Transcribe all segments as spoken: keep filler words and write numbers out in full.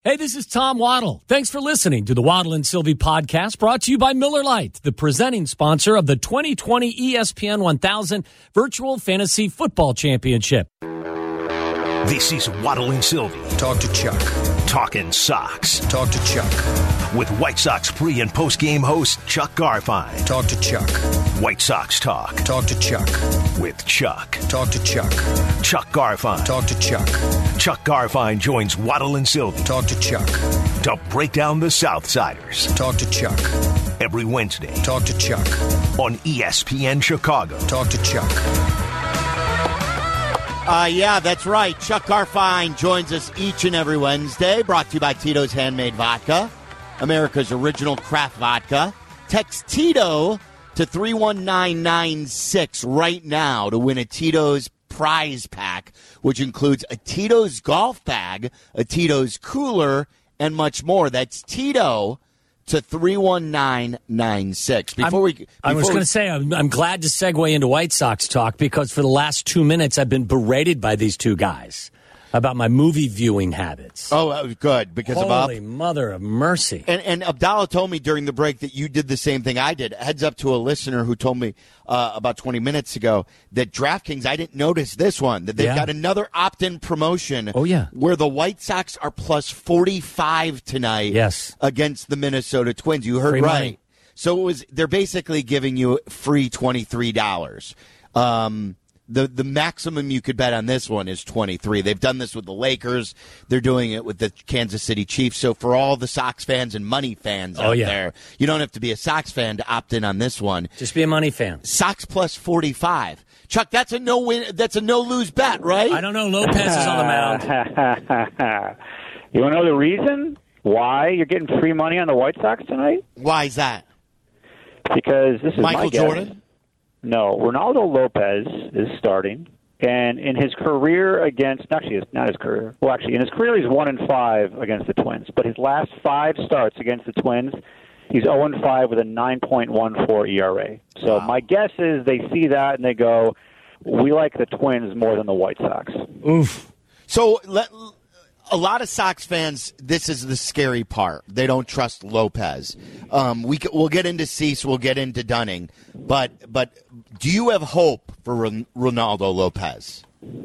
Hey, this is Tom Waddle. Thanks for listening to the Waddle and Sylvie podcast, brought to you by Miller Lite, the presenting sponsor of the twenty twenty E S P N one thousand Virtual Fantasy Football Championship. This is Waddle and Sylvie. Talk to Chuck. Talking Sox. Talk to Chuck. With White Sox pre- and post-game host Chuck Garfien. Talk to Chuck. White Sox Talk. Talk to Chuck. With Chuck. Talk to Chuck. Chuck Garfien. Talk to Chuck. Chuck Garfien joins Waddle and Sylvie. Talk to Chuck. To break down the Southsiders. Talk to Chuck. Every Wednesday. Talk to Chuck. On E S P N Chicago. Talk to Chuck. Uh, yeah, that's right. Chuck Garfien joins us each and every Wednesday, brought to you by Tito's Handmade Vodka, America's original craft vodka. Text Tito to three one nine nine six right now to win a Tito's prize pack, which includes a Tito's golf bag, a Tito's cooler, and much more. That's Tito to three one nine nine six. Before I'm, we, before I was we, going to say, I'm, I'm glad to segue into White Sox talk because for the last two minutes I've been berated by these two guys about my movie viewing habits. Oh, uh, good, because Holy of Up. Holy mother of mercy. And, and Abdallah told me during the break that you did the same thing I did. Heads up to a listener who told me uh, about twenty minutes ago that DraftKings, I didn't notice this one, that they've Yeah. got another opt-in promotion. Oh, yeah. Where the White Sox are plus forty-five tonight Yes. against the Minnesota Twins. You heard Free right. money. So it was. They're basically giving you free twenty-three dollars. Um The the maximum you could bet on this one is twenty-three. They've done this with the Lakers. They're doing it with the Kansas City Chiefs. So for all the Sox fans and money fans Oh, out yeah. there, you don't have to be a Sox fan to opt in on this one. Just be a money fan. Sox plus forty-five. Chuck, that's a no win. That's a no lose bet, right? I don't know. Lopez is on the mound. You want to know the reason why you're getting free money on the White Sox tonight? Why is that? Because this is Michael my guess. Jordan? No, Ronaldo Lopez is starting, and in his career against, actually, not his career. Well, actually, in his career, he's one and five against the Twins. But his last five starts against the Twins, he's zero and five with a nine point one four E R A. So Wow. my guess is they see that and they go, "We like the Twins more than the White Sox." Oof. So let, a lot of Sox fans, this is the scary part. They don't trust Lopez. Um, we c- we'll get into Cease, we'll get into Dunning, but but do you have hope for Ron- Ronaldo Lopez?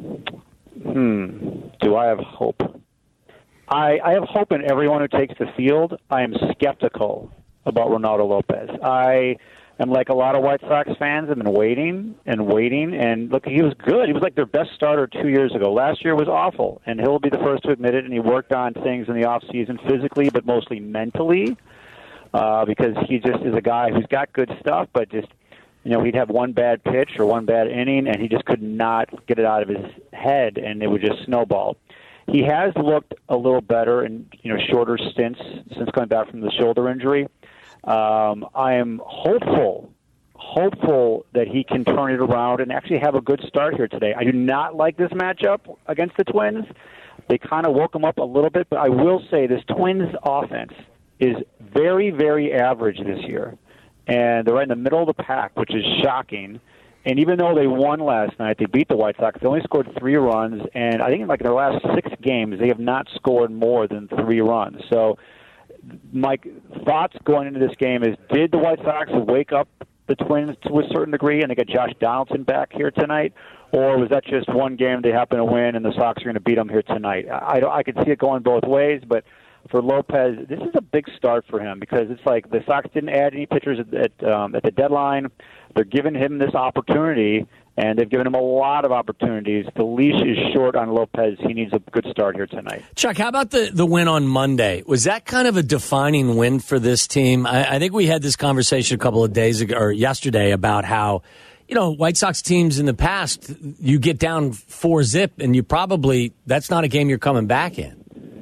Hmm. Do I have hope? I, I have hope in everyone who takes the field. I am skeptical about Ronaldo Lopez. I am like a lot of White Sox fans. I've been waiting and waiting. And look, he was good. He was like their best starter two years ago. Last year was awful, and he'll be the first to admit it. And he worked on things in the offseason physically, but mostly mentally, uh, because he just is a guy who's got good stuff, but just, you know, he'd have one bad pitch or one bad inning, and he just could not get it out of his head, and it would just snowball. He has looked a little better in, you know, shorter stints since coming back from the shoulder injury. Um, I am hopeful, hopeful that he can turn it around and actually have a good start here today. I do not like this matchup against the Twins. They kind of woke him up a little bit, but I will say this Twins offense is very, very average this year. And they're right in the middle of the pack, which is shocking. And even though they won last night, they beat the White Sox, they only scored three runs. And I think in like their last six games, they have not scored more than three runs. So my thoughts going into this game is, did the White Sox wake up the Twins to a certain degree and they got Josh Donaldson back here tonight? Or was that just one game they happen to win and the Sox are going to beat them here tonight? I, I, I could see it going both ways, but for Lopez, this is a big start for him because it's like the Sox didn't add any pitchers at, at, um, at the deadline. They're giving him this opportunity, and they've given him a lot of opportunities. The leash is short on Lopez. He needs a good start here tonight. Chuck, how about the, the win on Monday? Was that kind of a defining win for this team? I, I think we had this conversation a couple of days ago or yesterday about how, you know, White Sox teams in the past, you get down four zip, and you probably, that's not a game you're coming back in.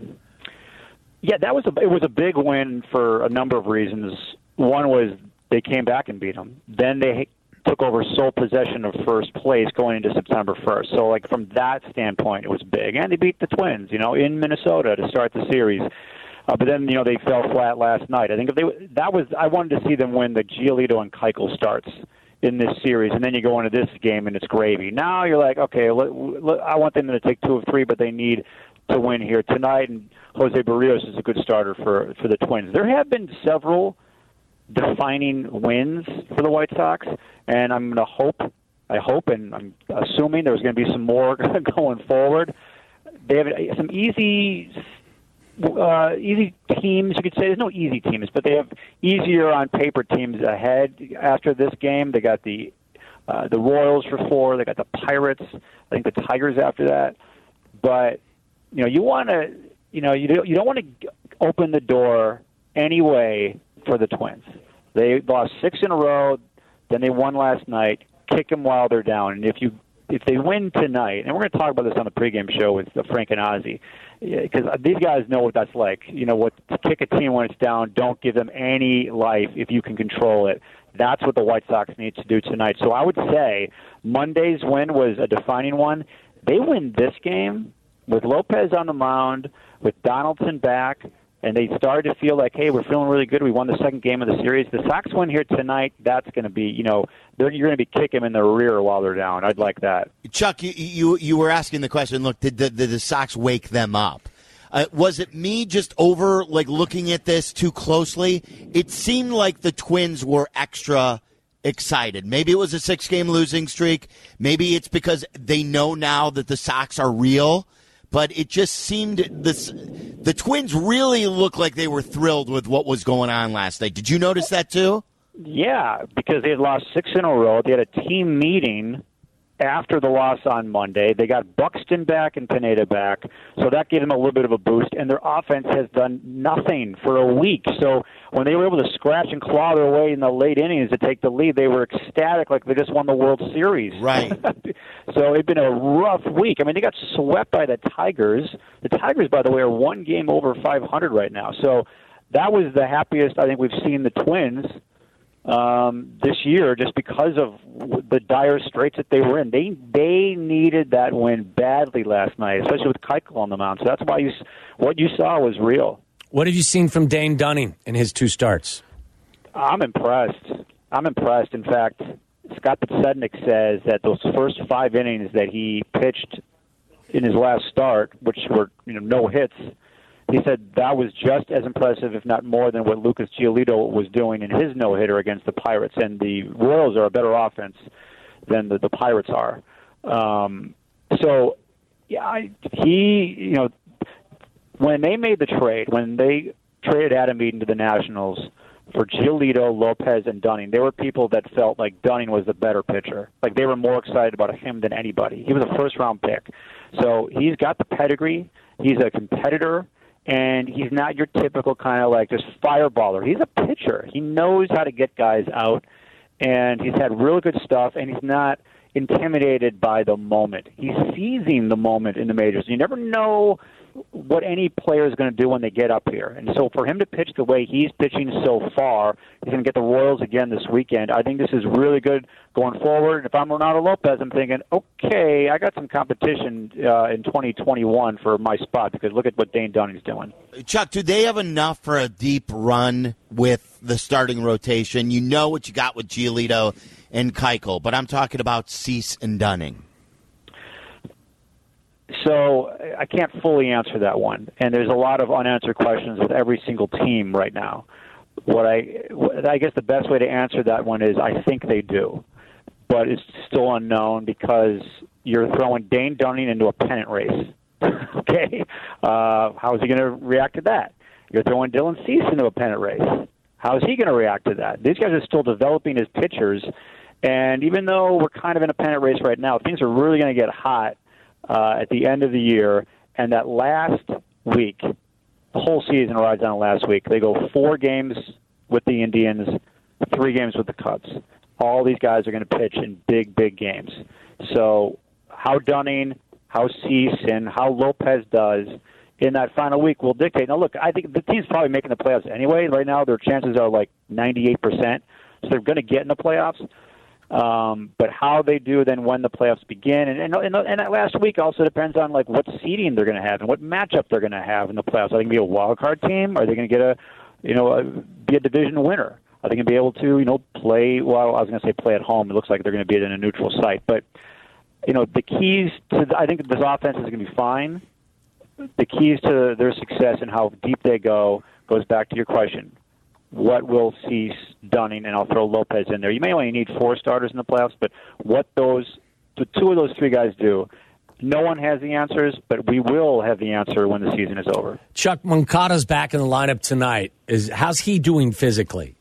Yeah, that was a, it was a big win for a number of reasons. One was they came back and beat them. Then they took over sole possession of first place going into September first. So, like, from that standpoint, it was big. And they beat the Twins, you know, in Minnesota to start the series. Uh, but then, you know, they fell flat last night. I think if they that was I wanted to see them win the Giolito and Keuchel starts in this series, and then you go into this game and it's gravy. Now you're like, okay, let, let, I want them to take two of three, but they need to win here tonight, and Jose Barrios is a good starter for, for the Twins. There have been several defining wins for the White Sox, and I'm going to hope, I hope, and I'm assuming there's going to be some more going forward. They have some easy uh, easy teams, you could say. There's no easy teams, but they have easier on paper teams ahead after this game. They got the uh, the Royals for four. They got the Pirates. I think the Tigers after that. But you know, you want to, you know, you don't, you don't want to open the door anyway for the Twins. They lost six in a row. Then they won last night. Kick them while they're down, and if you if they win tonight, and we're going to talk about this on the pregame show with Frank and Ozzy, because these guys know what that's like. You know, what to kick a team when it's down. Don't give them any life if you can control it. That's what the White Sox need to do tonight. So I would say Monday's win was a defining one. They win this game with Lopez on the mound, with Donaldson back, and they started to feel like, hey, we're feeling really good. We won the second game of the series. The Sox win here tonight. That's going to be, you know, you're going to be kicking them in the rear while they're down. I'd like that. Chuck, you you, you were asking the question, look, did the, did the Sox wake them up? Uh, was it me just over, like, looking at this too closely? It seemed like the Twins were extra excited. Maybe it was a six-game losing streak. Maybe it's because they know now that the Sox are real. But it just seemed this, the Twins really looked like they were thrilled with what was going on last night. Did you notice that too? Yeah, because they had lost six in a row. They had a team meeting after the loss on Monday. They got Buxton back and Pineda back, so that gave them a little bit of a boost. And their offense has done nothing for a week. So when they were able to scratch and claw their way in the late innings to take the lead, they were ecstatic like they just won the World Series. Right. So it's been a rough week. I mean, they got swept by the Tigers. The Tigers, by the way, are one game over five hundred right now. So that was the happiest I think we've seen the Twins um, this year, just because of the dire straits that they were in. They they needed that win badly last night, especially with Keuchel on the mound. So that's why you what you saw was real. What have you seen from Dane Dunning in his two starts? I'm impressed. I'm impressed. In fact, Scott Podsednik says that those first five innings that he pitched in his last start, which were you know no hits, he said that was just as impressive, if not more, than what Lucas Giolito was doing in his no-hitter against the Pirates. And the Royals are a better offense than the, the Pirates are. Um, so, yeah, I, he, you know, when they made the trade, when they traded Adam Eaton to the Nationals for Giolito, Lopez, and Dunning, there were people that felt like Dunning was the better pitcher. Like they were more excited about him than anybody. He was a first-round pick. So he's got the pedigree. He's a competitor. And he's not your typical kind of like just fireballer. He's a pitcher. He knows how to get guys out, and he's had really good stuff, and he's not intimidated by the moment. He's seizing the moment in the majors. You never know what any player is going to do when they get up here. And so for him to pitch the way he's pitching so far, he's going to get the Royals again this weekend. I think this is really good going forward. If I'm Ronaldo Lopez, I'm thinking, okay, I got some competition uh, in twenty twenty-one for my spot, because look at what Dane Dunning's doing. Chuck, do they have enough for a deep run with the starting rotation? You know what you got with Giolito and Keuchel, but I'm talking about Cease and Dunning. So I can't fully answer that one, and there's a lot of unanswered questions with every single team right now. What I, I guess the best way to answer that one is I think they do, but it's still unknown because you're throwing Dane Dunning into a pennant race. Okay, uh, how is he going to react to that? You're throwing Dylan Cease into a pennant race. How is he going to react to that? These guys are still developing as pitchers, and even though we're kind of in a pennant race right now, things are really going to get hot Uh, at the end of the year, and that last week, the whole season rides on last week. They go four games with the Indians, three games with the Cubs. All these guys are going to pitch in big, big games. So how Dunning, how Cease, and how Lopez does in that final week will dictate. Now, look, I think the team's probably making the playoffs anyway. Right now, their chances are like ninety-eight percent, so they're going to get in the playoffs. Um, but how they do then when the playoffs begin, and, and, and, and that last week also depends on like what seeding they're going to have and what matchup they're going to have in the playoffs. Are they going to be a wild card team? Are they going to get a, you know, a, be a division winner? Are they going to be able to, you know, play? Well, I was going to say play at home. It looks like they're going to be in a neutral site. But you know, the keys to the, I think this offense is going to be fine. the keys to their success and how deep they go goes back to your question. What will Cease, Dunning, and I'll throw Lopez in there. You may only need four starters in the playoffs, but what those the two of those three guys do, no one has the answers, but we will have the answer when the season is over. Chuck, Moncada's back in the lineup tonight. Is how's he doing physically?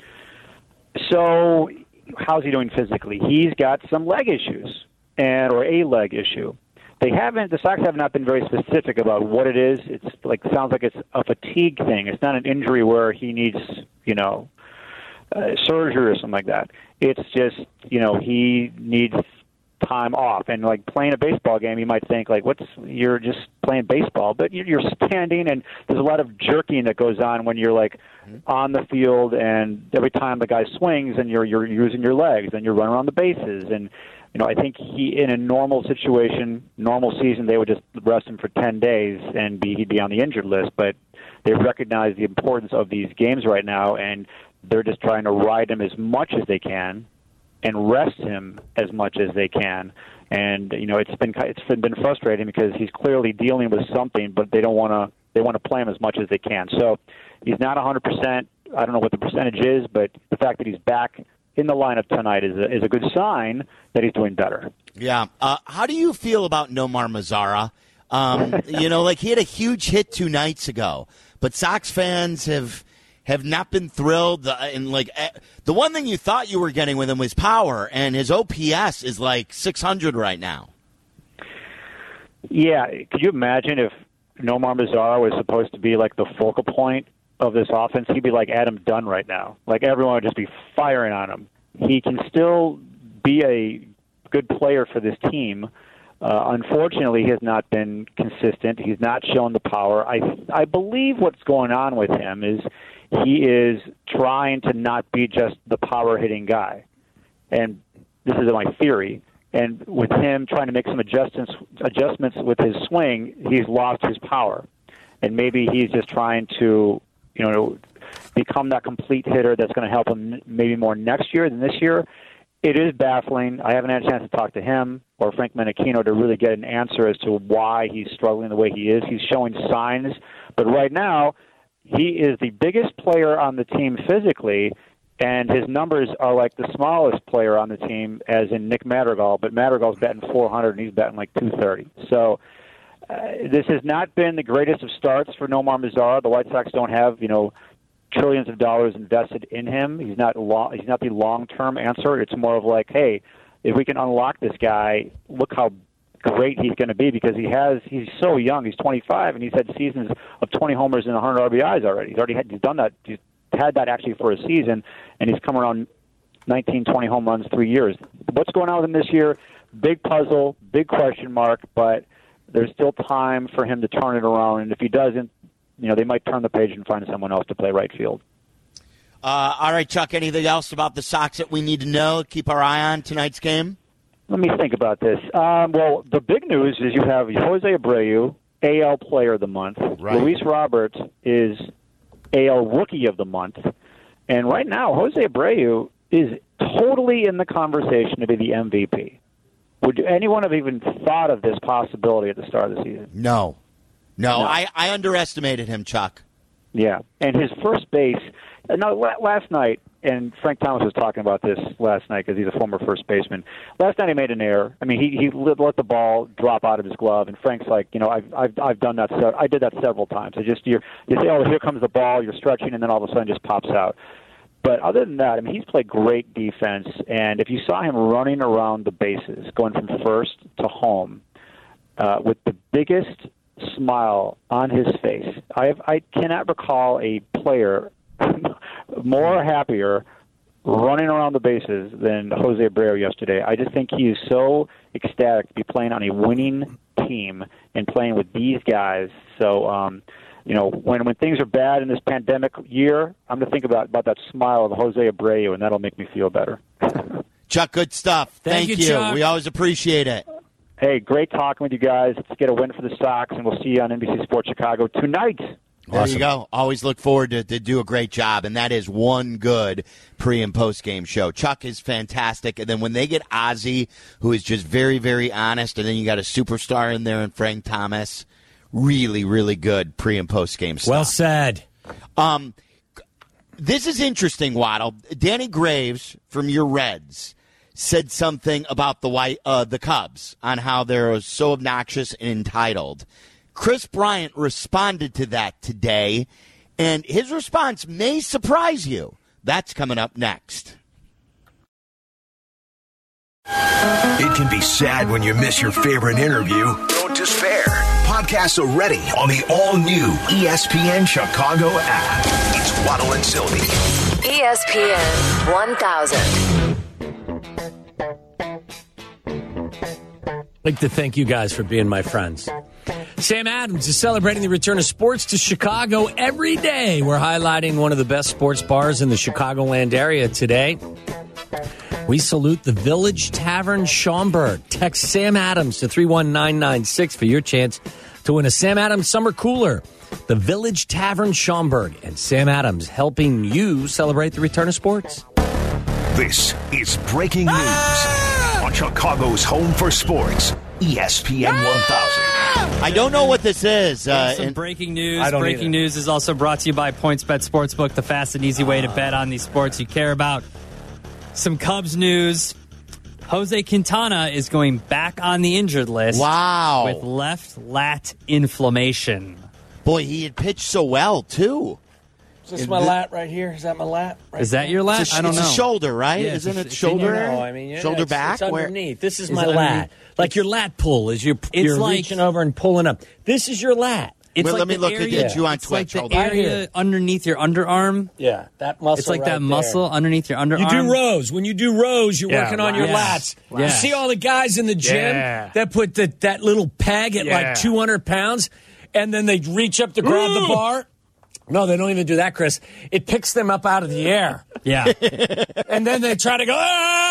So, how's he doing physically? He's got some leg issues, and or a leg issue. They haven't. The Sox have not been very specific about what it is. It's like sounds like it's a fatigue thing. It's not an injury where he needs, you know, uh, surgery or something like that. It's just, you know, he needs time off. And like playing a baseball game, you might think like, what's you're just playing baseball, but you're standing, and there's a lot of jerking that goes on when you're like on the field, and every time the guy swings, and you're you're using your legs, and you're running around the bases, and you know, I think he, in a normal situation, normal season, they would just rest him for ten days and be, he'd be on the injured list. But they recognize the importance of these games right now, and they're just trying to ride him as much as they can and rest him as much as they can. And you know, it's been it's been frustrating because he's clearly dealing with something, but they don't want to they want to play him as much as they can. So he's not one hundred percent. I don't know what the percentage is, but the fact that he's back in the lineup tonight is a, is a good sign that he's doing better. Yeah. Uh, how do you feel about Nomar Mazara? Um, you know, like he had a huge hit two nights ago, but Sox fans have have not been thrilled. Uh, and like uh, the one thing you thought you were getting with him was power, and his O P S is like six hundred right now. Yeah. Could you imagine if Nomar Mazara was supposed to be like the focal point of this offense? He'd be like Adam Dunn right now. Like everyone would just be firing on him. He can still be a good player for this team. Uh, unfortunately, he has not been consistent. He's not shown the power. I I believe what's going on with him is he is trying to not be just the power hitting guy. And this is my theory. And with him trying to make some adjustments adjustments with his swing, he's lost his power. And maybe he's just trying to, you know, become that complete hitter that's going to help him maybe more next year than this year. It is baffling. I haven't had a chance to talk to him or Frank Menechino to really get an answer as to why he's struggling the way he is. He's showing signs, but right now he is the biggest player on the team physically, and his numbers are like the smallest player on the team, as in Nick Madrigal, but Madrigal's batting four hundred and he's batting like two thirty. So uh, this has not been the greatest of starts for Nomar Mazara. The White Sox don't have, you know, trillions of dollars invested in him. He's not long, he's not the long-term answer. It's more of like, hey, if we can unlock this guy, look how great he's going to be, because he has he's so young. He's twenty-five, and he's had seasons of twenty homers and one hundred R B Is already. He's already had, he's done that. He's had that actually for a season, and he's come around nineteen, twenty home runs, three years. What's going on with him this year? Big puzzle, big question mark, but there's still time for him to turn it around, and if he doesn't, you know, they might turn the page and find someone else to play right field. Uh, all right, Chuck, anything else about the Sox that we need to know, keep our eye on tonight's game? Let me think about this. Um, well, the big news is you have Jose Abreu, A L Player of the Month. Right. Luis Roberts is A L Rookie of the Month. And right now, Jose Abreu is totally in the conversation to be the M V P. Would anyone have even thought of this possibility at the start of the season? No. No, No. I, I underestimated him, Chuck. Yeah, and his first base. Uh, no, la- last night, and Frank Thomas was talking about this last night because he's a former first baseman. Last night he made an error. I mean, he he let, let the ball drop out of his glove, and Frank's like, you know, I've I've I've done that. Se- I did that several times. I just you you say, oh, here comes the ball. You're stretching, and then all of a sudden, it just pops out. But other than that, I mean, he's played great defense, and if you saw him running around the bases, going from first to home, uh, with the biggest smile on his face. I have, I cannot recall a player more happier running around the bases than Jose Abreu yesterday. I just think he is so ecstatic to be playing on a winning team and playing with these guys. So, um, you know, when when things are bad in this pandemic year, I'm going to think about, about that smile of Jose Abreu, and that'll make me feel better. Chuck, good stuff. Thank Thank, you, you. Chuck. We always appreciate it. Hey, great talking with you guys. Let's get a win for the Sox, and we'll see you on N B C Sports Chicago tonight. There Awesome. you go. Always look forward to, to do a great job, and that is one good pre- and post-game show. Chuck is fantastic, and then when they get Ozzie, who is just very, very honest, and then you got a superstar in there and Frank Thomas, really, really good pre and post game stuff. Well said. Um, this is interesting, Waddle. Danny Graves from your Reds said something about the white, uh, the Cubs on how they're so obnoxious and entitled. Chris Bryant responded to that today, and his response may surprise you. That's coming up next. It can be sad when you miss your favorite interview. Don't despair. Podcasts are ready on the all-new E S P N Chicago app. It's Waddle and Sylvie. E S P N one thousand. I'd like to thank you guys for being my friends. Sam Adams is celebrating the return of sports to Chicago every day. We're highlighting one of the best sports bars in the Chicagoland area today. We salute the Village Tavern Schaumburg. Text Sam Adams to three one nine nine six for your chance to win a Sam Adams Summer Cooler. The Village Tavern Schaumburg and Sam Adams helping you celebrate the return of sports. This is breaking news ah! on Chicago's home for sports, E S P N ah! one thousand. I don't know what this is. Uh, Some and- breaking news. I don't Breaking either. news is also brought to you by PointsBet Sportsbook, the fast and easy way to bet on these sports you care about. Some Cubs news. Jose Quintana is going back on the injured list. Wow. With left lat inflammation. Boy, he had pitched so well, too. Is this my lat right here? Is that my lat? Right Is that your lat? It's a, I don't it's know. a shoulder, right? Yeah, it's Isn't a- it it's shoulder? in your- No, I mean, yeah, shoulder it's, back? It's Where- underneath. This is, Is my it lat. underneath? Like your lat pull is you're, you're like- reaching over and pulling up. This is your lat. It's Well, like let me the look at area, you on it's like Twitch. the Hold on. Right area here. underneath your underarm. Yeah, that muscle. It's like right that there. muscle underneath your underarm. You do rows. When you do rows, you're Yeah, working on your yes. lats. You Yes. see all the guys in the gym Yeah. that put the, that little peg at Yeah. like two hundred pounds, and then they reach up to grab the bar. No, they don't even do that, Chris. It picks them up out of the air. Yeah. And then they try to go,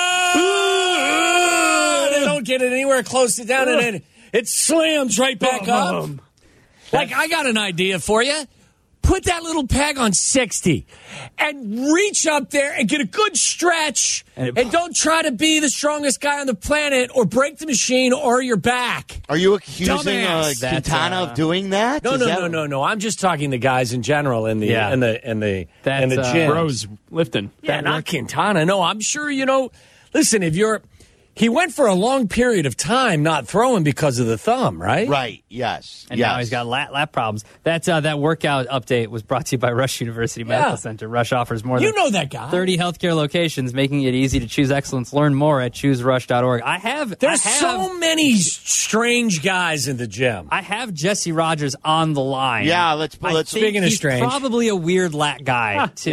ah! They don't get it anywhere close to down, and then it slams right back up. Like, I got an idea for you. Put that little peg on sixty and reach up there and get a good stretch. And And, it- don't try to be the strongest guy on the planet or break the machine or your back. Are you accusing uh, Dumbass. That's, Quintana uh, of doing that? No, Is no, that- no, no, no. I'm just talking to guys in general in the Yeah. in the in the That's, in the uh, gym. Bros lifting. Yeah, That not work- Quintana. No, I'm sure, you know, listen, if you're, he went for a long period of time not throwing because of the thumb, right? Right, yes. And yes. now he's got lat, lat problems. That uh, that workout update was brought to you by Rush University Medical Yeah. Center. Rush offers more You than know that guy. thirty healthcare locations, making it easy to choose excellence. Learn more at choose rush dot org. I have There's I have, so many strange guys in the gym. I have Jesse Rogers on the line. Yeah, let's- I let's- think Speaking of he's strange. probably a weird lat guy too.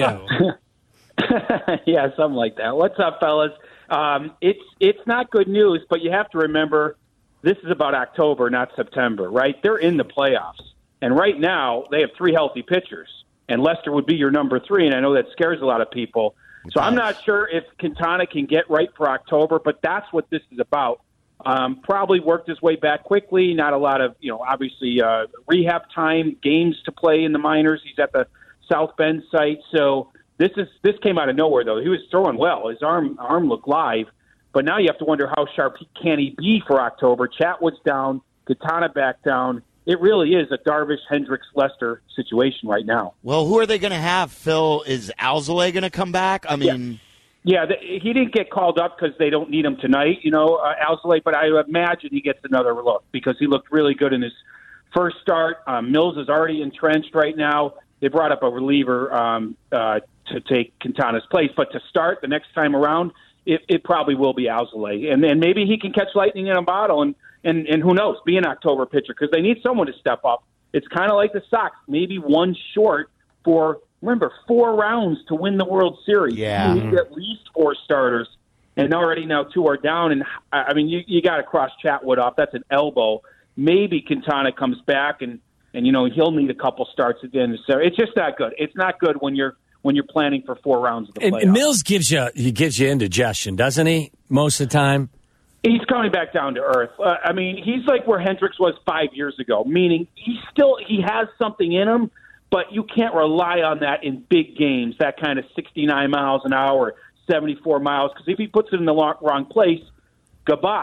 Yeah, something like that. What's up, fellas? Um, it's it's not good news, but you have to remember this is about October, not September, right? They're in the playoffs, and right now they have three healthy pitchers, and Lester would be your number three, and I know that scares a lot of people. So I'm not sure if Quintana can get right for October, but that's what this is about. Um, probably worked his way back quickly. Not a lot of, you know, obviously uh, rehab time, games to play in the minors. He's at the South Bend site, so. This is this came out of nowhere though. He was throwing well. His arm arm looked live, but now you have to wonder how sharp he, can he be for October. Chatwood's down, Quintana back down. It really is a Darvish, Hendricks, Lester situation right now. Well, who are they going to have? Phil, is Alzolay going to come back? I mean, Yeah, the, he didn't get called up because they don't need him tonight, you know, uh, Alzolay. But I imagine he gets another look because he looked really good in his first start. Um, Mills is already entrenched right now. They brought up a reliever um, uh, to take Quintana's place. But to start the next time around, it, it probably will be Alzolay. And then maybe he can catch lightning in a bottle and, and, and who knows, be an October pitcher because they need someone to step up. It's kind of like the Sox, maybe one short for, remember, four rounds to win the World Series. Yeah. You need at least four starters. And already now two are down. And, I mean, you, you got to cross Chatwood off. That's an elbow. Maybe Quintana comes back and, and, you know, he'll need a couple starts at the end of the series. It's just not good. It's not good when you're when you're planning for four rounds of the And, playoffs. and Mills gives you he gives you indigestion, doesn't he? Most of the time. He's coming back down to earth. Uh, I mean, he's like where Hendricks was five years ago, meaning he still he has something in him, but you can't rely on that in big games, that kind of sixty-nine miles an hour, seventy-four miles, because if he puts it in the lo- wrong place, goodbye.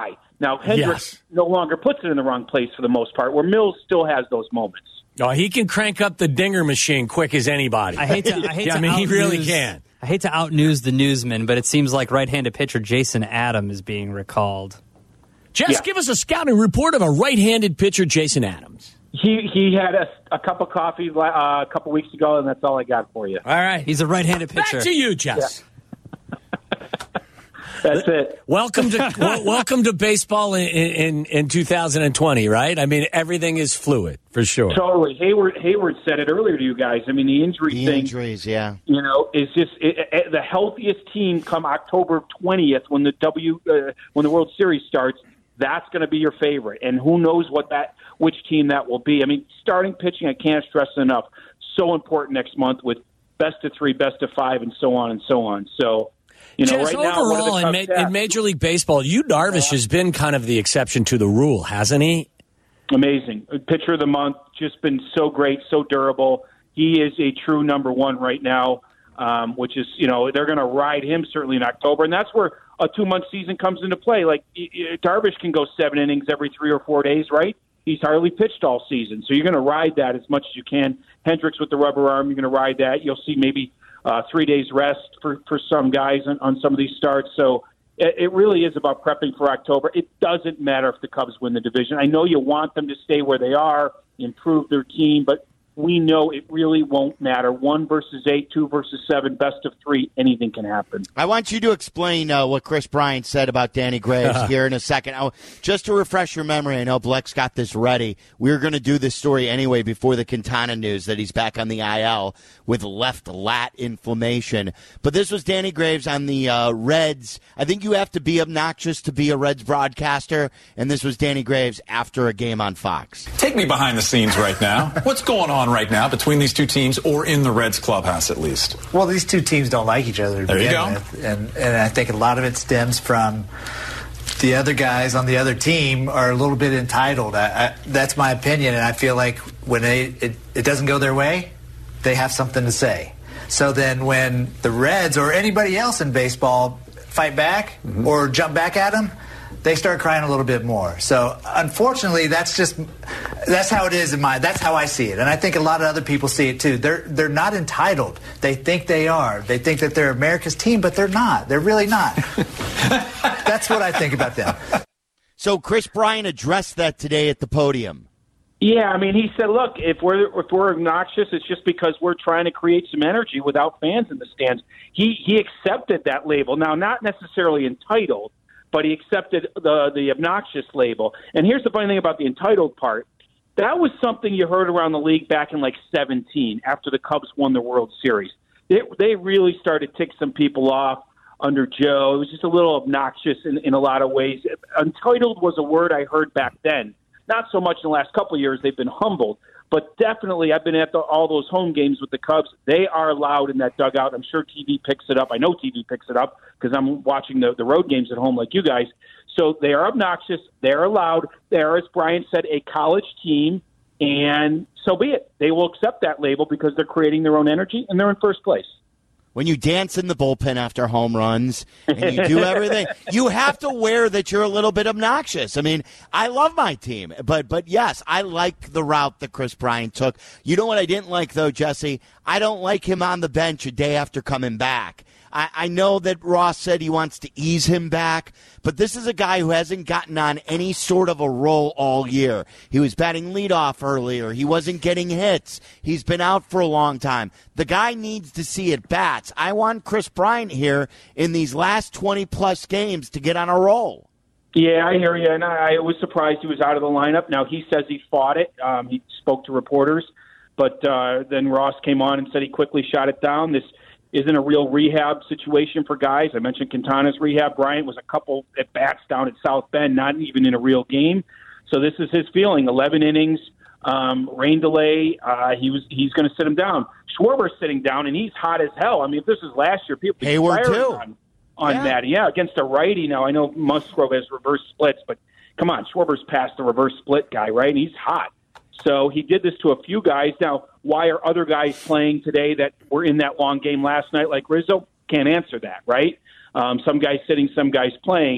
Now, Hendricks Yes. no longer puts it in the wrong place for the most part, where Mills still has those moments. Oh, he can crank up the dinger machine quick as anybody. I hate to. I hate Yeah, to I mean, he really out-news- can. I hate to out-news the newsman, but it seems like right-handed pitcher Jason Adam is being recalled. Jess, Yeah. give us a scouting report of a right-handed pitcher, Jason Adams. He he had a, a cup of coffee uh, a couple weeks ago, and that's all I got for you. All right. He's a right-handed pitcher. Back to you, Jess. That's it. Welcome to wel- welcome to baseball in, in in two thousand twenty, right? I mean, everything is fluid for sure. Totally. Hayward Hayward said it earlier to you guys. I mean, the injury The thing, injuries, yeah. you know, is just it, it, the healthiest team come October twentieth when the W uh, when the World Series starts. That's going to be your favorite, and who knows what that which team that will be. I mean, starting pitching, I can't stress enough, so important next month with best of three, best of five, and so on and so on. So. You know, Jess, right now, what are the overall, in, Cubs ma- at? in Major League Baseball, Yu Darvish has been kind of the exception to the rule, hasn't he? Amazing. Pitcher of the month, just been so great, so durable. He is a true number one right now, um, which is, you know, they're going to ride him certainly in October. And that's where a two-month season comes into play. Like, y- y- Darvish can go seven innings every three or four days, right? He's hardly pitched all season. So you're going to ride that as much as you can. Hendricks with the rubber arm, you're going to ride that. You'll see maybe uh, three days rest for, for some guys on, on some of these starts. So it, it really is about prepping for October. It doesn't matter if the Cubs win the division. I know you want them to stay where they are, improve their team, but we know it really won't matter. One versus eight, two versus seven, best of three, anything can happen. I want you to explain uh, what Chris Bryant said about Danny Graves here in a second. I, just to refresh your memory, I know Bleck's got this ready. We were going to do this story anyway before the Quintana news that he's back on the I L with left lat inflammation. But this was Danny Graves on the uh, Reds. I think you have to be obnoxious to be a Reds broadcaster, and this was Danny Graves after a game on Fox. Take me behind the scenes right now. What's going on right now between these two teams, or in the Reds clubhouse at least? Well, these two teams don't like each other to There you begin go. with, and and I think a lot of it stems from the other guys on the other team are a little bit entitled. I, I, that's my opinion, and I feel like when they it, it doesn't go their way, they have something to say. So then when the Reds or anybody else in baseball fight back mm-hmm. or jump back at them, they start crying a little bit more. So unfortunately, that's just that's how it is in my that's how I see it, and I think a lot of other people see it too. They're they're not entitled. They think they are. They think that they're America's team, but they're not. They're really not. That's what I think about them. So Chris Bryant addressed that today at the podium. Yeah, I mean, he said, look, if we're if we're obnoxious, it's just because we're trying to create some energy without fans in the stands. He he accepted that label. Now, not necessarily entitled, but he accepted the the obnoxious label. And here's the funny thing about the entitled part. That was something you heard around the league back in like seventeen after the Cubs won the World Series. They, they really started to tick some people off under Joe. It was just a little obnoxious in, in a lot of ways. Entitled was a word I heard back then. Not so much in the last couple of years. They've been humbled. But definitely, I've been at the, all those home games with the Cubs. They are loud in that dugout. I'm sure T V picks it up. I know T V picks it up because I'm watching the, the road games at home like you guys. So they are obnoxious. They're loud. They're, as Brian said, a college team. And so be it. They will accept that label because they're creating their own energy, and they're in first place. When you dance in the bullpen after home runs and you do everything, you have to wear that you're a little bit obnoxious. I mean, I love my team, but but yes, I like the route that Chris Bryant took. You know what I didn't like, though, Jesse? I don't like him on the bench a day after coming back. I, I know that Ross said he wants to ease him back, but this is a guy who hasn't gotten on any sort of a roll all year. He was batting leadoff earlier. He wasn't getting hits. He's been out for a long time. The guy needs to see at bats. I want Chris Bryant here in these last twenty-plus games to get on a roll. Yeah, I hear you, and I, I was surprised he was out of the lineup. Now, he says he fought it. Um, he spoke to reporters, but uh, then Ross came on and said he quickly shot it down. This isn't a real rehab situation for guys. I mentioned Quintana's rehab. Bryant was a couple at bats down at South Bend, not even in a real game. So this is his feeling. eleven innings, um, rain delay. Uh, he was he's going to sit him down. Schwarber's sitting down, and he's hot as hell. I mean, if this was last year, people would be Hayward firing too. on, on Yeah. that. Yeah, against a righty. Now, I know Musgrove has reverse splits, but come on, Schwarber's past the reverse split guy, right? And he's hot. So he did this to a few guys. Now, why are other guys playing today that were in that long game last night like Rizzo? Can't answer that, right? Um, some guys sitting, some guys playing.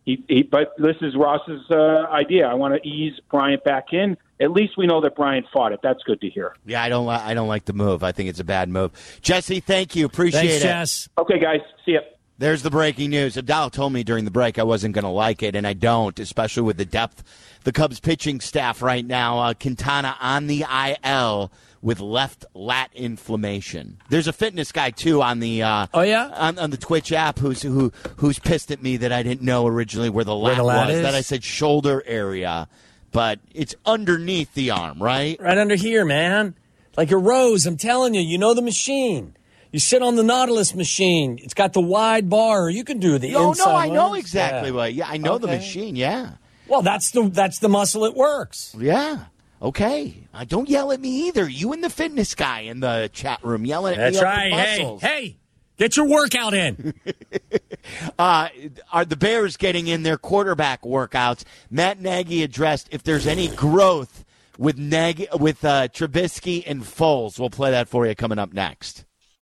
He, he, but this is Ross's uh, idea. I want to ease Bryant back in. At least we know that Bryant fought it. That's good to hear. Yeah, I don't. Li- I don't like the move. I think it's a bad move. Jesse, thank you. Appreciate Thanks, it. Jess. Okay, guys. See ya. There's the breaking news. Abdallah told me during the break I wasn't going to like it, and I don't, especially with the depth the Cubs pitching staff right now. Uh, Quintana on the I L with left lat inflammation. There's a fitness guy too on the uh, oh yeah on, on the Twitch app who's who who's pissed at me that I didn't know originally where the lat, where the lat was. Is? That I said shoulder area, but it's underneath the arm, right? Right under here, man. Like a rose. I'm telling you. You know the machine. You sit on the Nautilus machine. It's got the wide bar. You can do the no, inside. No, I know ones. exactly yeah. what. Yeah, I know okay. the machine. Yeah. Well, that's the that's the muscle. It works. Yeah. Okay. Uh, don't yell at me either. You and the fitness guy in the chat room yelling at That's me. That's right. Hey, hey, get your workout in. uh, are the Bears getting in their quarterback workouts? Matt Nagy addressed if there's any growth with Nagy, with uh, Trubisky and Foles. We'll play that for you coming up next.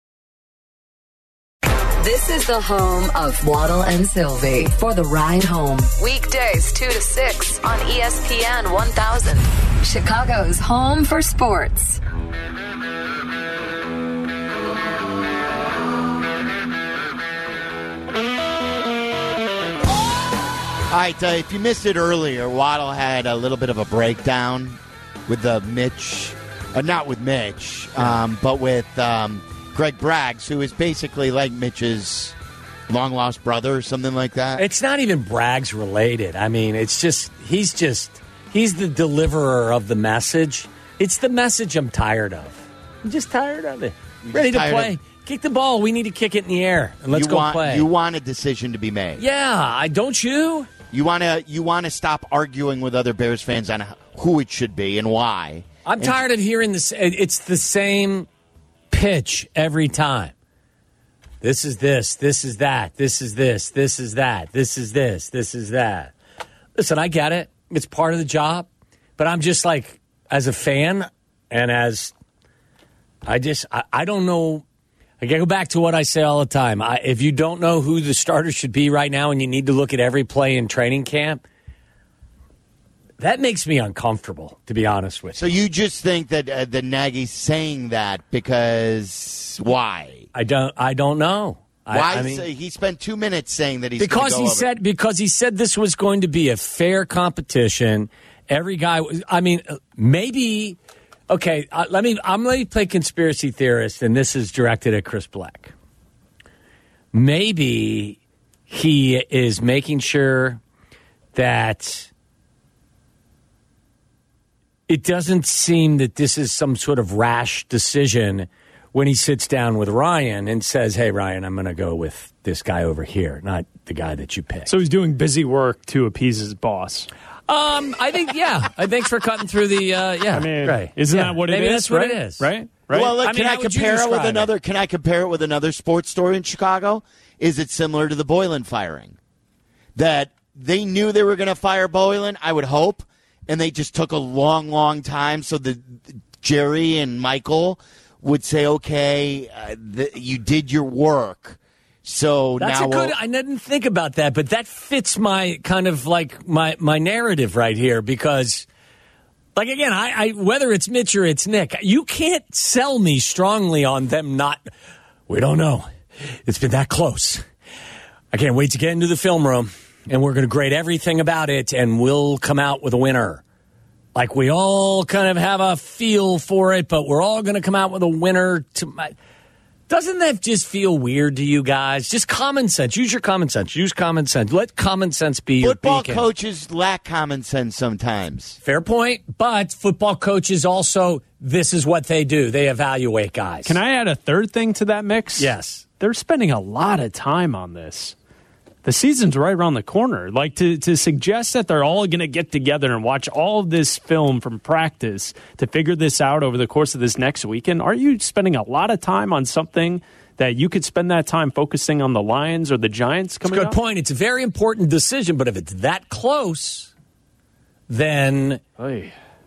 This is the home of Waddle and Sylvie for the ride home. Weekdays two to six on E S P N one thousand. Chicago's home for sports. All right, uh, if you missed it earlier, Waddle had a little bit of a breakdown with uh, Mitch, uh, not with Mitch, um, but with um, Greg Braggs, who is basically like Mitch's long-lost brother or something like that. It's not even Braggs related. I mean, it's just, he's just, he's the deliverer of the message. It's the message I'm tired of. I'm just tired of it. You're Ready to play. Of- Kick the ball. We need to kick it in the air. And let's you go want, play. You want a decision to be made. Yeah, I don't you? You want to you want to stop arguing with other Bears fans on who it should be and why. I'm and tired of hearing this. It's the same pitch every time. This is this. This is that. This is this. This is that. This is this. This is that. Listen, I get it. It's part of the job. But I'm just like, as a fan and as I just, I, I don't know. I go back to what I say all the time. I, if you don't know who the starter should be right now and you need to look at every play in training camp, that makes me uncomfortable, to be honest with you. So you just think that uh, the Nagy's saying that because why? I don't. I don't know. Why? I, I mean, say, he spent two minutes saying that he's because go he over. said because he said this was going to be a fair competition. Every guy. I mean, maybe. Okay, uh, let me. I'm going to play conspiracy theorist, and this is directed at Chris Black. Maybe he is making sure that it doesn't seem that this is some sort of rash decision when he sits down with Ryan and says, "Hey, Ryan, I'm going to go with this guy over here, not the guy that you picked." So he's doing busy work to appease his boss. Um, I think, yeah. Uh, thanks for cutting through the, uh, yeah. I mean, right. isn't yeah. that what it Maybe is? that's what right? it is. Right? Right? Well, look, I mean, can I how would you compare it with describe it? another? Can I compare it with another sports story in Chicago? Is it similar to the Boylan firing? That they knew they were going to fire Boylan, I would hope, and they just took a long, long time so that Jerry and Michael would say, "Okay, uh, the, you did your work." So That's now a good. we'll, I didn't think about that, but that fits my kind of like my my narrative right here because, like again, I, I whether it's Mitch or it's Nick, you can't sell me strongly on them not. We don't know. It's been that close. I can't wait to get into the film room, and we're going to grade everything about it, and we'll come out with a winner. Like we all kind of have a feel for it, but we're all going to come out with a winner. To my. Doesn't that just feel weird to you guys? Just common sense. Use your common sense. Use common sense. Let common sense be your football beacon. coaches lack common sense sometimes. Fair point, but football coaches also, this is what they do. They evaluate guys. Can I add a third thing to that mix? Yes. They're spending a lot of time on this. The season's right around the corner. Like, to, to suggest that they're all going to get together and watch all of this film from practice to figure this out over the course of this next weekend, aren't you spending a lot of time on something that you could spend that time focusing on the Lions or the Giants coming That's a good up? point. It's a very important decision, but if it's that close, then... Oy.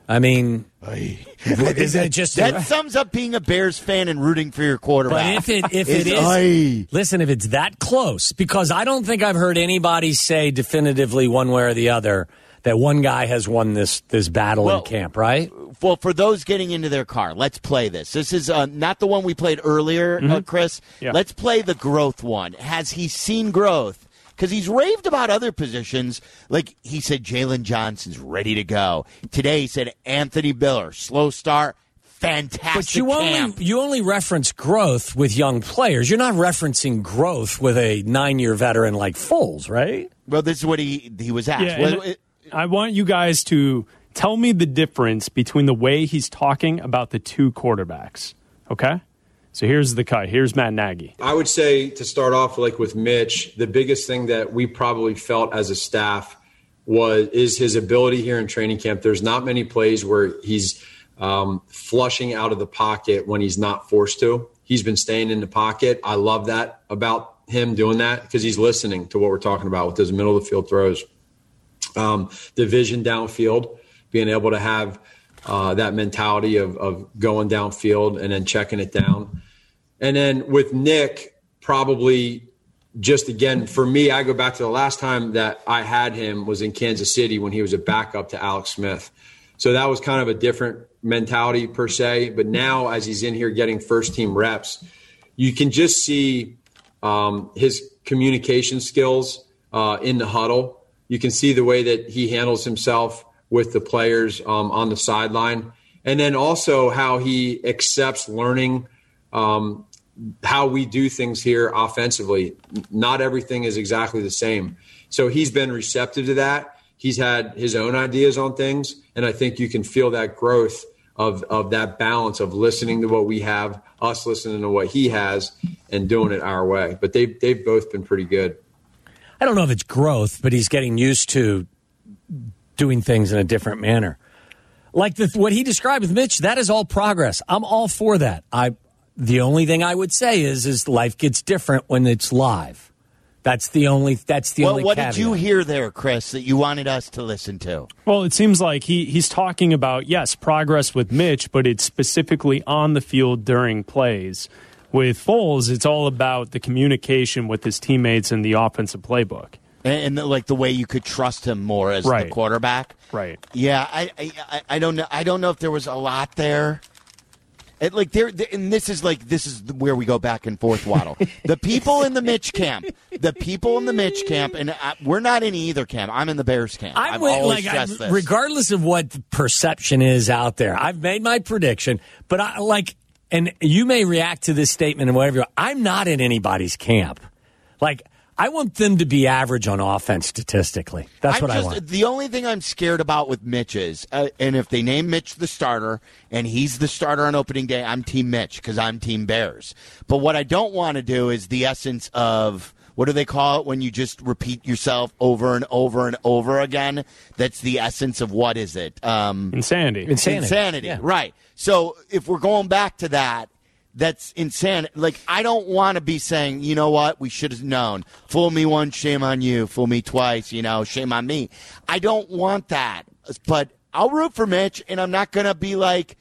I mean, Aye. is it just that a, sums up being a Bears fan and rooting for your quarterback? But if it if is, it is, aye. listen, if it's that close, because I don't think I've heard anybody say definitively one way or the other that one guy has won this this battle well, in camp, right? Well, for those getting into their car, let's play this. This is uh, not the one we played earlier, mm-hmm. uh, Chris. Yeah. Let's play the growth one. Has he seen growth? Because he's raved about other positions. Like he said, Jalen Johnson's ready to go. Today he said Anthony Miller, slow start, fantastic But you camp. only you only reference growth with young players. You're not referencing growth with a nine-year veteran like Foles, right? Well, this is what he he was asked. Yeah, well, it, I want you guys to tell me the difference between the way he's talking about the two quarterbacks, okay? So here's the cut. Here's Matt Nagy. I would say to start off like with Mitch, the biggest thing that we probably felt as a staff was is his ability here in training camp. There's not many plays where he's um, flushing out of the pocket when he's not forced to. He's been staying in the pocket. I love that about him doing that because he's listening to what we're talking about with those middle of the field throws. Um, the vision downfield, being able to have Uh, that mentality of, of going downfield and then checking it down. And then with Nick, probably just again, for me, I go back to the last time that I had him was in Kansas City when he was a backup to Alex Smith. So that was kind of a different mentality per se. But now as he's in here getting first team reps, you can just see um, his communication skills uh, in the huddle. You can see the way that he handles himself with the players um, on the sideline. And then also how he accepts learning um, how we do things here offensively. Not everything is exactly the same. So he's been receptive to that. He's had his own ideas on things. And I think you can feel that growth of, of that balance of listening to what we have, us listening to what he has, and doing it our way. But they've, they've both been pretty good. I don't know if it's growth, but he's getting used to doing things in a different manner. Like the, what he described with Mitch, that is all progress. I'm all for that. I the only thing I would say is is life gets different when it's live. That's the only that's the well, only what caveat. did you hear there, Chris, that you wanted us to listen to? Well, it seems like he he's talking about, yes, progress with Mitch, but it's specifically on the field during plays. With Foles, it's all about the communication with his teammates and the offensive playbook. And, and the, like the way you could trust him more as right. the quarterback, right? Yeah, I, I, I don't know. I don't know if there was a lot there. It, like there, and this is like this is where we go back and forth, Waddle. The people in the Mitch camp, the people in the Mitch camp, and I, we're not in either camp. I'm in the Bears camp. I'm I've with, always like, I, this. regardless of what perception is out there. I've made my prediction, but I like, and you may react to this statement and whatever. I'm not in anybody's camp, like. I want them to be average on offense statistically. That's I'm what just, I want. The only thing I'm scared about with Mitch is, uh, and if they name Mitch the starter and he's the starter on opening day, I'm Team Mitch because I'm Team Bears. But what I don't want to do is the essence of, what do they call it when you just repeat yourself over and over and over again? That's the essence of what is it? Um, Insanity. Insanity. Insanity, Yeah. right. So if we're going back to that, that's insane. Like, I don't want to be saying, you know what, we should have known. Fool me once, shame on you. Fool me twice, you know, shame on me. I don't want that. But I'll root for Mitch, and I'm not going to be like,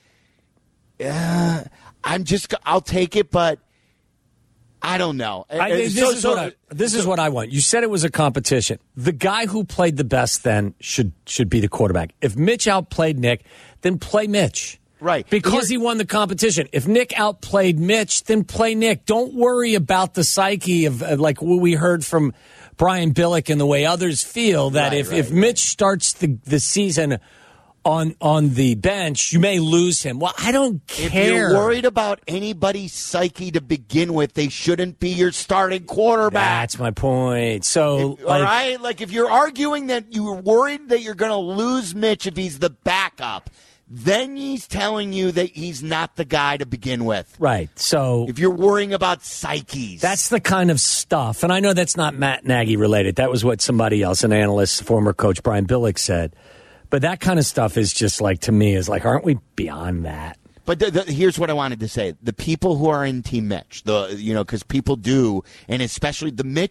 uh, I'm just, I'll take it, but I don't know. I, this So- is, so- what I, this is what I want. You said it was a competition. The guy who played the best then should should be the quarterback. If Mitch outplayed Nick, then play Mitch. Right. Because he won the competition. If Nick outplayed Mitch, then play Nick. Don't worry about the psyche of, uh, like what we heard from Brian Billick and the way others feel that Right, if, right, if Mitch starts the, the season on on the bench, you may lose him. Well, I don't care. If you're worried about anybody's psyche to begin with, they shouldn't be your starting quarterback. That's my point. So, If- like, all right? Like, if you're arguing that you're worried that you're going to lose Mitch if he's the backup, then he's telling you that he's not the guy to begin with. right. So If you're worrying about psyches. that's the kind of stuff, and I know that's not Matt Nagy related. That was what somebody else, an analyst, former coach Brian Billick said. But that kind of stuff is just like, to me, is like, aren't we beyond that? But the, the, here's what I wanted to say. The people who are in Team Mitch, the you know, because people do, and especially the Mitch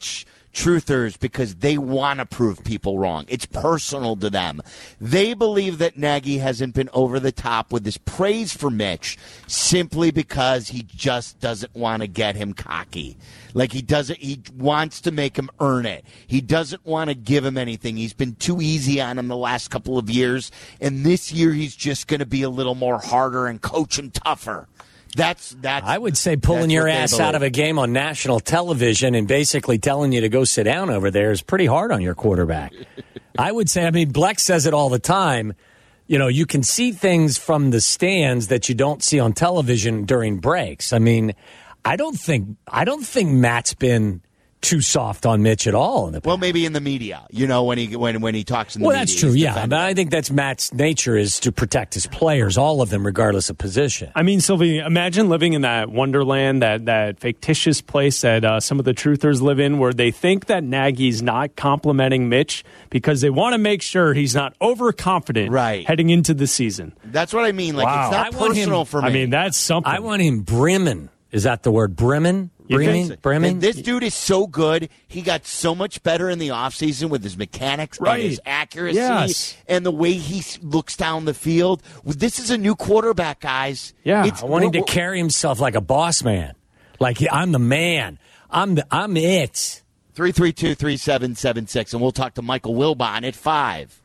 truthers because they want to prove people wrong. It's personal to them. They believe that Nagy hasn't been over the top with his praise for Mitch simply because he just doesn't want to get him cocky. Like he doesn't, he wants to make him earn it. He doesn't want to give him anything. He's been too easy on him the last couple of years, and this year he's just going to be a little more harder and coach him tougher. That's that's. I would say pulling your ass out of a game on national television and basically telling you to go sit down over there is pretty hard on your quarterback. I would say, I mean, Bleck says it all the time. You know, you can see things from the stands that you don't see on television during breaks. I mean, I don't think I don't think Matt's been too soft on Mitch at all in the past. Well, maybe in the media, you know, when he when when he talks in the well, media. Well, that's true, yeah. But I think that's Matt's nature is to protect his players, all of them, regardless of position. I mean, Sylvie, imagine living in that wonderland, that, that fictitious place that uh, some of the truthers live in where they think that Nagy's not complimenting Mitch because they want to make sure he's not overconfident right. heading into the season. That's what I mean. Like, wow. it's not I personal him, for me. I mean, that's something. I want him brimming. Is that the word? Brimming? Brimming? Brimming? And this dude is so good. He got so much better in the offseason with his mechanics right. and his accuracy yes. and the way he looks down the field. This is a new quarterback, guys. Yeah. It's, I want him to carry himself like a boss man. Like, I'm the man. I'm the, I'm it. three three two, three seven seven six, and we'll talk to Michael Wilbon at five.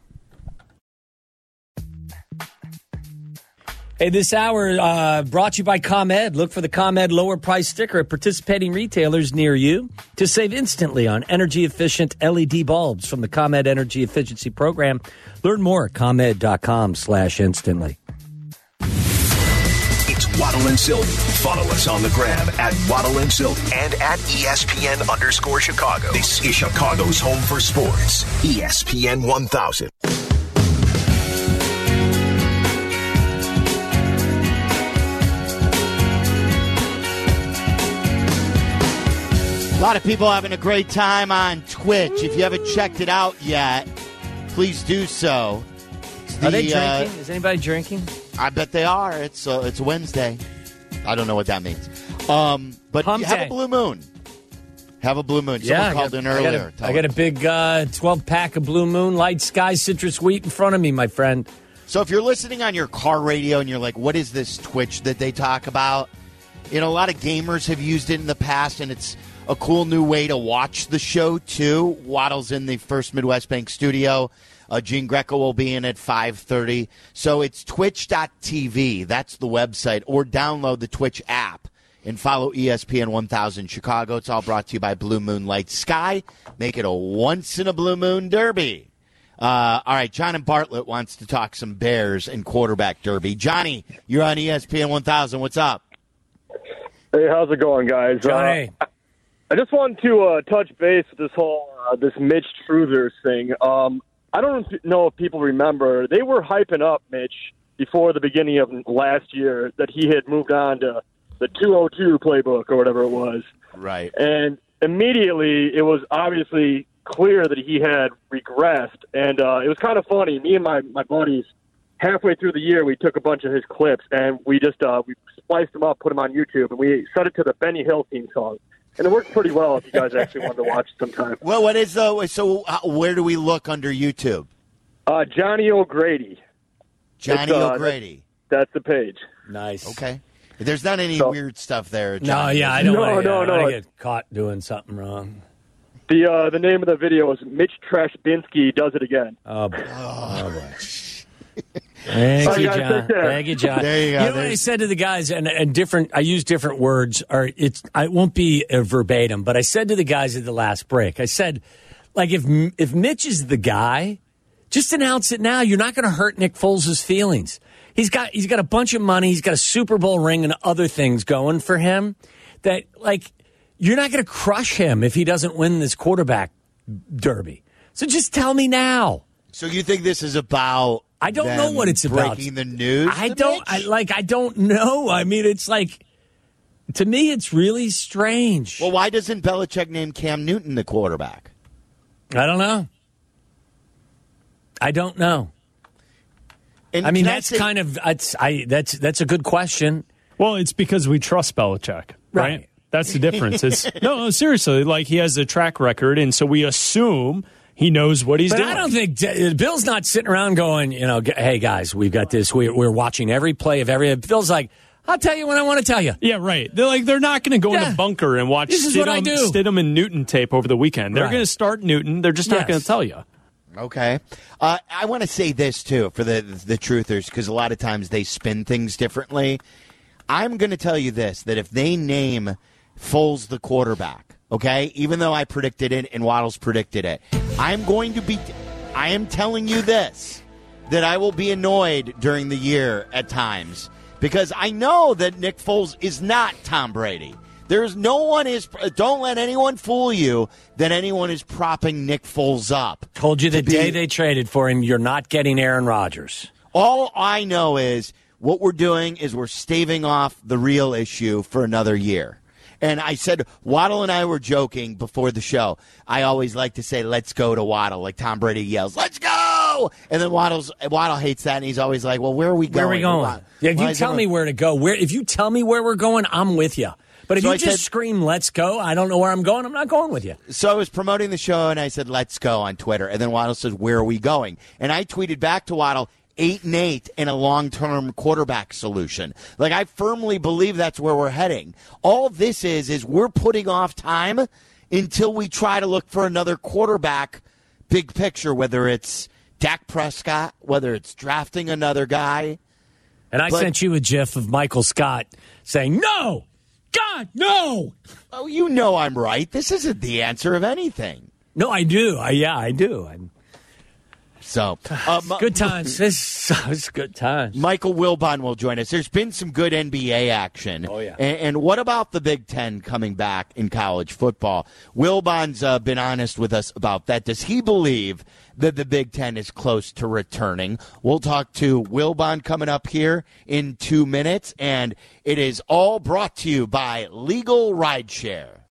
Hey, this hour uh, brought to you by ComEd. Look for the ComEd lower price sticker at participating retailers near you to save instantly on energy-efficient L E D bulbs from the ComEd Energy Efficiency Program. Learn more at ComEd.com slash instantly. It's Waddle and Sylvie. Follow us on the gram at Waddle and Sylvie and at E S P N underscore Chicago. This is Chicago's home for sports. E S P N one thousand. A lot of people having a great time on Twitch. If you haven't checked it out yet, please do so. The, are they drinking? Uh, is anybody drinking? I bet they are. It's uh, it's Wednesday. I don't know what that means. Um, but Hump have day. a blue moon. Have a blue moon. Someone yeah, called got, in earlier. I got a, I got a big uh, twelve-pack of Blue Moon, Light Sky, Citrus Wheat in front of me, my friend. So if you're listening on your car radio and you're like, what is this Twitch that they talk about? You know, a lot of gamers have used it in the past, and it's a cool new way to watch the show, too. Waddle's in the First Midwest Bank studio. Uh, Gene Greco will be in at five thirty. So it's twitch dot t v. That's the website. Or download the Twitch app and follow E S P N one thousand Chicago. It's all brought to you by Blue Moon Light Sky. Make it a once-in-a-blue moon derby. Uh, all right, John and Bartlett wants to talk some Bears and quarterback derby. Johnny, you're on E S P N one thousand. What's up? Hey, how's it going, guys? Johnny. Uh, I just wanted to uh, touch base with this whole uh, this Mitch Truthers thing. Um, I don't know if people remember, they were hyping up Mitch before the beginning of last year that he had moved on to the two oh two playbook or whatever it was. Right. And immediately it was obviously clear that he had regressed. And uh, it was kind of funny. Me and my, my buddies, halfway through the year, we took a bunch of his clips and we just uh, we spliced them up, put them on YouTube, and we set it to the Benny Hill theme song. And it worked pretty well if you guys actually wanted to watch it sometime. Well, what is though? So, uh, where do we look under YouTube? Uh, Johnny O'Grady. Johnny uh, O'Grady. That's, that's the page. Nice. Okay. There's not any so, weird stuff there. No, Johnny. yeah, I don't no, want to no, no. get caught doing something wrong. The uh, the name of the video is Mitch Trashbinsky Does It Again. Oh, boy. Oh, boy. Thank Sorry, you, guys, John. Thank you, John. There you go. You know what I said to the guys, and, and different. I use different words, or it's. I won't be uh, verbatim, but I said to the guys at the last break. I said, like, if if Mitch is the guy, just announce it now. You're not going to hurt Nick Foles' feelings. He's got he's got a bunch of money. He's got a Super Bowl ring and other things going for him. That like you're not going to crush him if he doesn't win this quarterback derby. So just tell me now. So you think this is about? I don't know what it's about. Breaking the news. I don't I, like. I don't know. I mean, it's like to me, it's really strange. Well, why doesn't Belichick name Cam Newton the quarterback? I don't know. I don't know. And I mean, I that's say, kind of that's I that's that's a good question. Well, it's because we trust Belichick, right? Right. That's the difference. It's, no, no, seriously, like he has a track record, and so we assume he knows what he's but doing. I don't think Bill's not sitting around going, you know, hey, guys, we've got this. We're, we're watching every play of every. Bill's like, I'll tell you when I want to tell you. Yeah, right. They're like they're not going to go yeah. in the bunker and watch this is Stidham, what I do. Stidham and Newton tape over the weekend. They're right. going to start Newton. They're just yes. not going to tell you. Okay. Uh, I want to say this, too, for the, the truthers, because a lot of times they spin things differently. I'm going to tell you this, that if they name Foles the quarterback, okay, even though I predicted it and Waddles predicted it, I'm going to be – I am telling you this, that I will be annoyed during the year at times because I know that Nick Foles is not Tom Brady. There's no one is – don't let anyone fool you that anyone is propping Nick Foles up. Told you the be, day they traded for him, you're not getting Aaron Rodgers. All I know is what we're doing is we're staving off the real issue for another year. And I said, Waddle and I were joking before the show. I always like to say, let's go to Waddle. Like Tom Brady yells, let's go! And then Waddle's, Waddle hates that, and he's always like, well, where are we going? Where are we going? Yeah, if you tell me where to go, where if you tell me where we're going, I'm with you. But if so you I just said, scream, let's go, I don't know where I'm going, I'm not going with you. So I was promoting the show, and I said, let's go on Twitter. And then Waddle says, where are we going? And I tweeted back to Waddle, eight and eight in a long-term quarterback solution. Like, I firmly believe that's where we're heading. All this is, is we're putting off time until we try to look for another quarterback big picture, whether it's Dak Prescott, whether it's drafting another guy. And I but, sent you a GIF of Michael Scott saying, no! God, no! Oh, you know I'm right. This isn't the answer of anything. No, I do. I, yeah, I do. I'm So, uh, good times. This is good times. Michael Wilbon will join us. There's been some good N B A action. Oh, yeah. And, and what about the Big Ten coming back in college football? Wilbon's uh, been honest with us about that. Does he believe that the Big Ten is close to returning? We'll talk to Wilbon coming up here in two minutes. And it is all brought to you by Legal Rideshare.